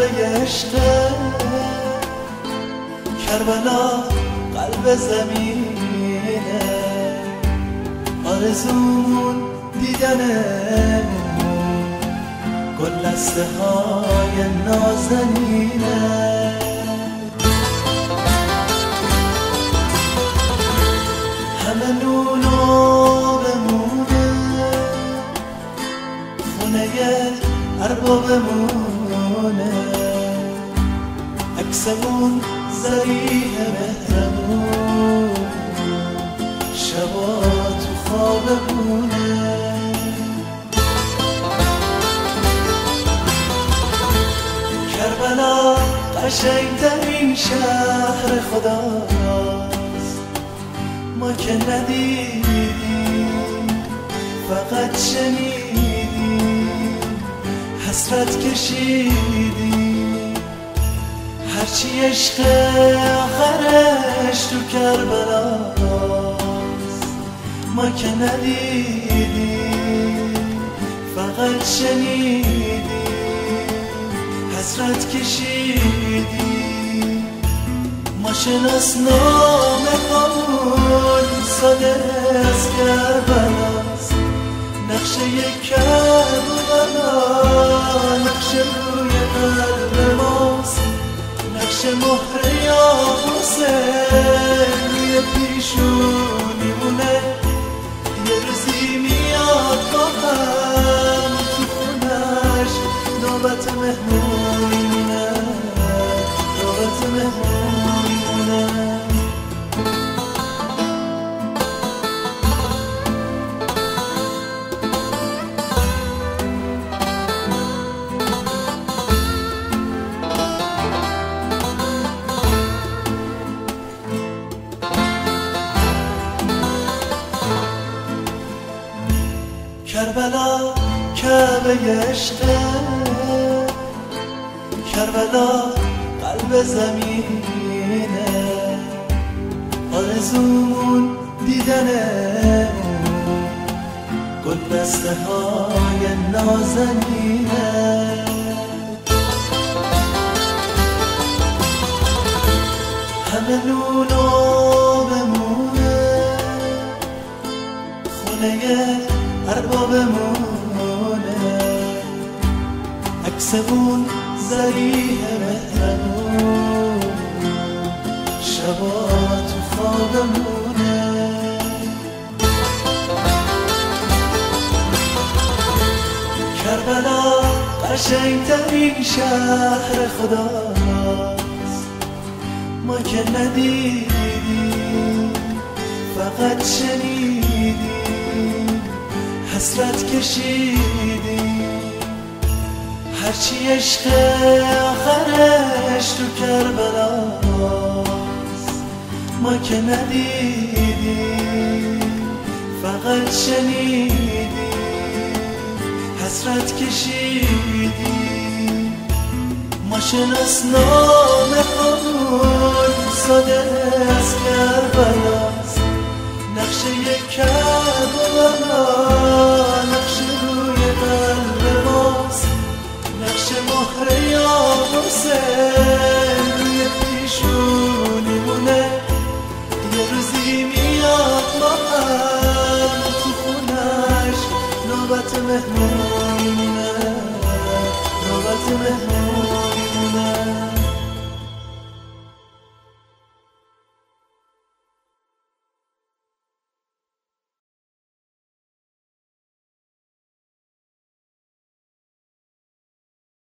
کعبه عشقه، کربلا قلب زمینه، آرزومون دیدنه گلدسته های نازنینه. همه نونو بمونه خونه اربابمونه، عکسمون ذریح مهرمون، شبا تو خوابمونه. کربلا قشنگترین شهر خداست، ما که ندیدیم فقط شنیدیم، حسرت کشیدیم. هرچی عشق آخرش تو کربلاست، ما که ندیدیم فقط شنیدیم، حسرت کشیدیم. ما شناسنامه همون ساده از کربلاست، نقشه کربلا نقشه روی قلب ماست، نقشه مهر یا حسین روی پیشونیمونه. یه روزی میاد با هم تو خونش نوبت مهمون میمونه، نوبت مهمون میمونه. کربلا کعبه عشقه، کربلا قلب زمینه، آرزومون دیدنه گلدسته های نازنینه. همه نونو بمونه خونه اربابمونه، عکسمون ذریح مهرمون، شبا تو خوابمونه. کربلا قشنگترین شهر خداست، ما که ندیدیم فقط شنیدیم، حسرت کشیدیم. هرچی عشق آخرش تو کربلاست، ما که ندیدیم فقط شنیدیم، حسرت کشیدیم. ما شناسنامه همون ساده از کربلاست، نقشه کربلا نقشه روی قلب ماست، نقشه مهر یا حسین روی پیشونیمونه. یه روزی میاد ما هم تو خونش نوبت مهمون